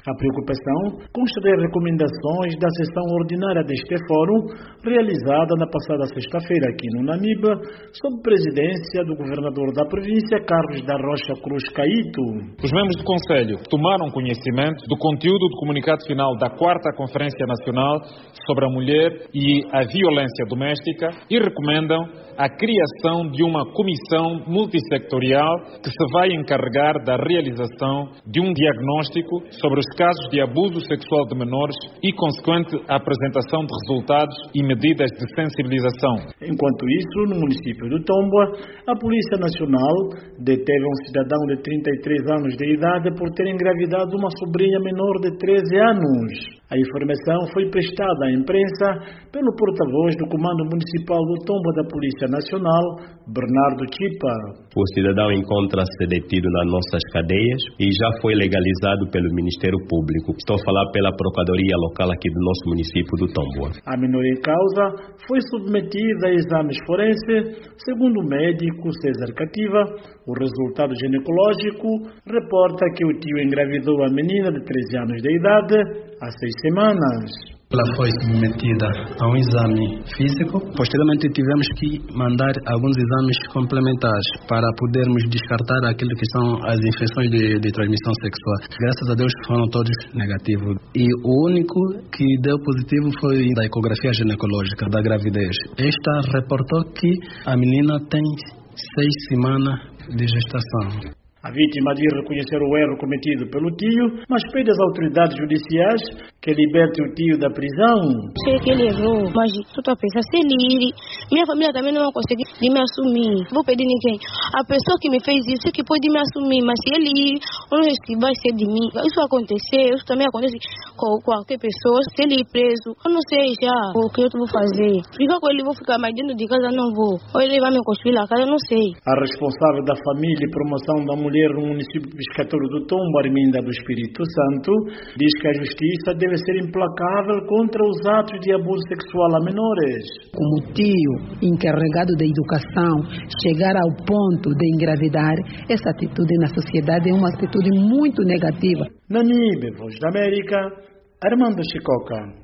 A preocupação consta das recomendações da sessão ordinária deste fórum, realizada na passada sexta-feira aqui no Namibe, sob presidência do governador da província, Carlos da Rocha Cruz Caíto. Os membros do Conselho tomaram conhecimento do conteúdo do comunicado final da 4ª Conferência Nacional sobre a Mulher e a Violência Doméstica e recomendam a criação de uma comissão multissectorial que se vai encarregar da realização de um diagnóstico sobre os casos de abuso sexual de menores e consequente apresentação de resultados e medidas de sensibilização. Enquanto isso, no município do Tomboa, a Polícia Nacional deteve um cidadão de 33 anos de idade por ter engravidado uma sobrinha menor de 13 anos. A informação foi prestada à imprensa pelo porta-voz do Comando Municipal do Tomboa da Polícia Nacional, Bernardo Chipa. O cidadão encontra-se detido nas nossas cadeias e já foi legalizado pelo Ministério Público. Estou a falar pela Procuradoria Local aqui do nosso município do Tomboa. A menor em causa foi submetida a exames forenses. Segundo o médico César Cativa, o resultado ginecológico reporta que o tio engravidou a menina de 13 anos de idade há 6 semanas. Ela foi submetida a um exame físico. Posteriormente tivemos que mandar alguns exames complementares para podermos descartar aquilo que são as infecções de transmissão sexual. Graças a Deus foram todos negativos. E o único que deu positivo foi da ecografia ginecológica da gravidez. Esta reportou que a menina tem 6 semanas de gestação. A vítima diz reconhecer o erro cometido pelo tio, mas pede às autoridades judiciais que libertem o tio da prisão. Sei que ele errou, mas estou a pensar, se ele minha família também não vai conseguir me assumir. Vou pedir ninguém. A pessoa que me fez isso é que pode me assumir, mas se ele ir, eu não sei se vai ser de mim. Isso vai acontecer, isso também acontece com qualquer pessoa. Se ele ir preso, eu não sei já o que eu vou fazer. Ficar com ele, vou ficar mais dentro de casa, não vou. Ou ele vai me construir a casa, eu não sei. A responsável da família e promoção da mulher no município pescatório do Tombo, Arminda do Espírito Santo, diz que a justiça deve ser implacável contra os atos de abuso sexual a menores. Como tio encarregado da educação chegar ao ponto de engravidar, essa atitude na sociedade é uma atitude muito negativa. Namibe, Voz da América, Armando Chicoca.